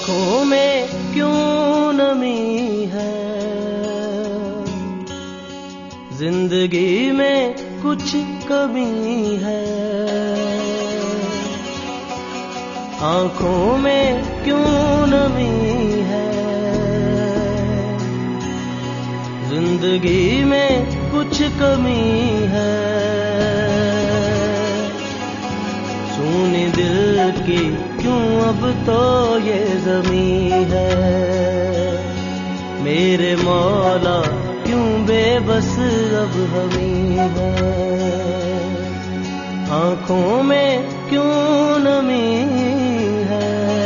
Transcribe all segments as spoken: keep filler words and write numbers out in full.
आँखों में क्यों नमी है, जिंदगी में कुछ कमी है। आँखों में क्यों नमी है, जिंदगी में कुछ कमी है। सुनी दिल की क्यों अब तो ये ज़मीं है। मेरे मौला क्यों बेबस अब हमी है। आँखों में क्यों नमी है।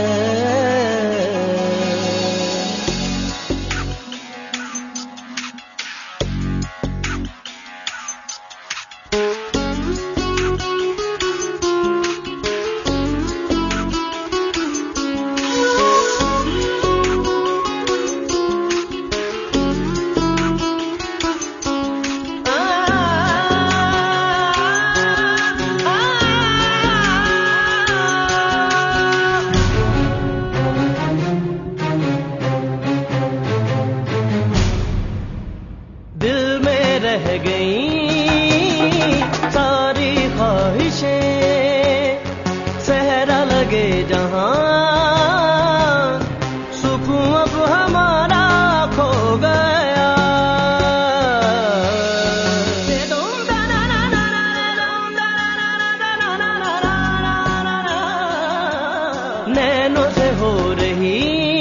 दिल में रह गई सारी ख्वाहिशें, सहरा लगे जहां सुकून अब हमारा खो गया। नैनों से हो रही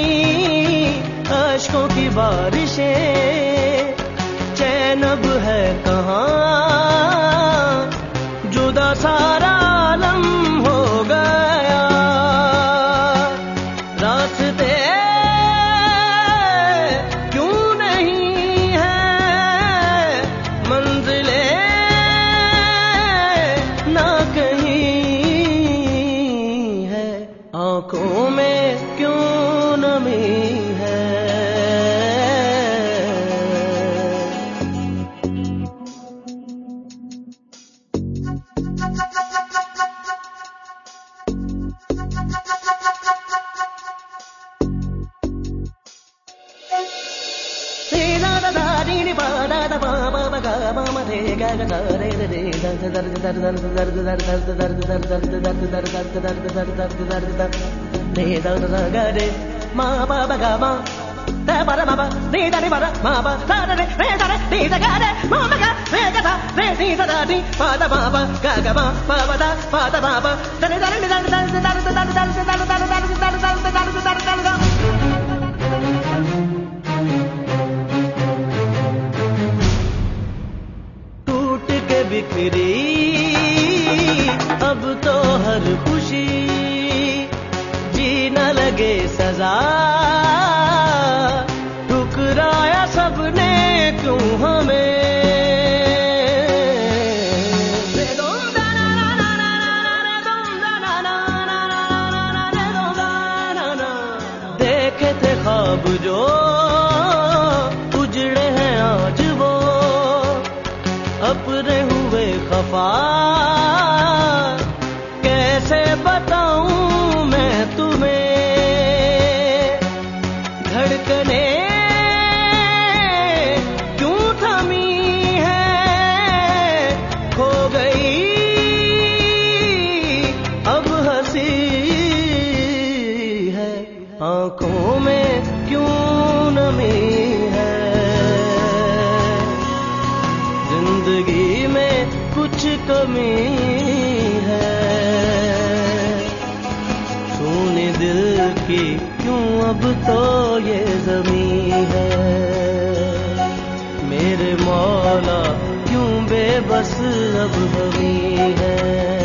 अश्कों की बारिशें, चैन अब है कहाँ, जुदा सारा आलम हो गया। रास्ते क्यों नहीं है, मंजिलें ना कहीं है। आँखों में क्यों नमी है। टूट के बिखरी अब तो हर खुशी, जी न लगे सजा, ठुकराया सबने क्यों हमें। देखे थे ख्वाब जो उजड़े हैं आज वो, अपने हुए खफा कैसे बताऊं मैं तुम्हें। धड़कने क्यों थमी है, खो गई अब हंसी है। आँखों में क्यों नमी है, जिंदगी में कुछ कमी है। सुनी दिल की क्यों अब तो ये ज़मीं है। मेरे मौला क्यों बेबस अब हमी है।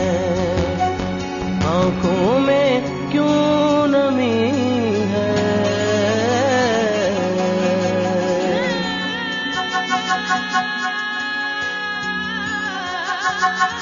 आँखों में क्यों नमी है। Ha ha ha ha!